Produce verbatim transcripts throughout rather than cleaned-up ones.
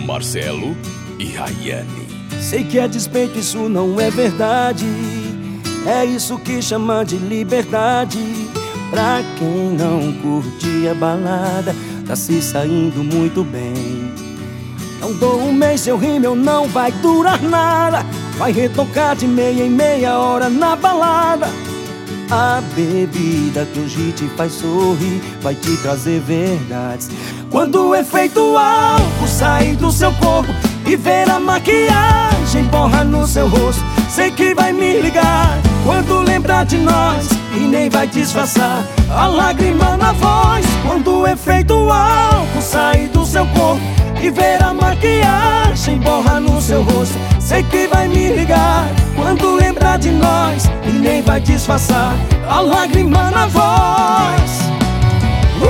Marcelo e Rayane. Sei que é despeito, isso não é verdade. É isso que chama de liberdade. Pra quem não curte a balada, tá se saindo muito bem. Não dou um mês, seu rímel não vai durar nada. Vai retocar de meia em meia hora na balada. A bebida que hoje te faz sorrir vai te trazer verdades. Quando o efeito álcool sair do seu corpo e ver a maquiagem borra no seu rosto, sei que vai me ligar quando lembrar de nós e nem vai disfarçar a lágrima na voz. Quando o efeito álcool sair do seu corpo e ver a maquiagem borra no seu rosto, sei que vai me ligar quando lembrar de nós e nem vai disfarçar a lágrima na voz. Oh,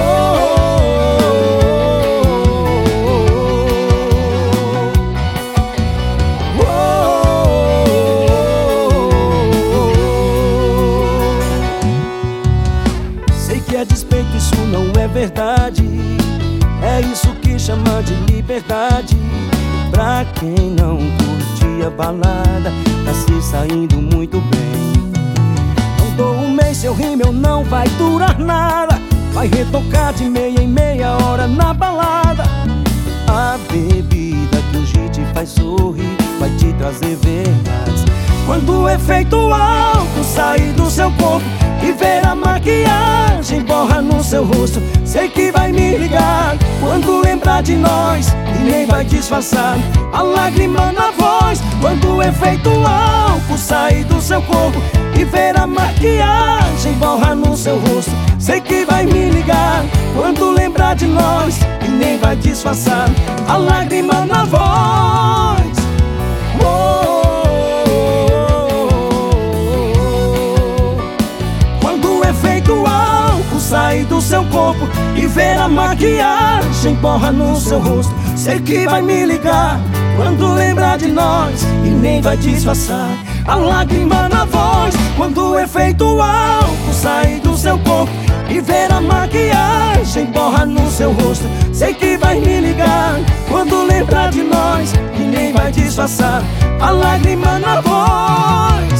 oh, oh, oh. Sei que é despeito, isso não é verdade. É isso que chama de liberdade. Pra quem não curte a balada, tá se saindo muito bem. Não dou um mês, seu rímel não vai durar nada. Vai retocar de meia em meia hora na balada. A bebida que hoje te faz sorrir vai te trazer verdades. Quando o efeito álcool sair do seu corpo e ver a maquiagem borra no seu rosto, sei que vai me ligar quando lembrar de nós e nem vai disfarçar a lágrima na voz. Quando o efeito álcool sair do seu corpo e ver a maquiagem borra no seu rosto, sei que vai me ligar quando lembrar de nós e nem vai disfarçar a lágrima na voz. Oh, sair do seu corpo e ver a maquiagem borra no seu rosto, sei que vai me ligar quando lembrar de nós e nem vai disfarçar a lágrima na voz. Quando o efeito álcool sair do seu corpo e ver a maquiagem borra no seu rosto, sei que vai me ligar quando lembrar de nós e nem vai disfarçar a lágrima na voz.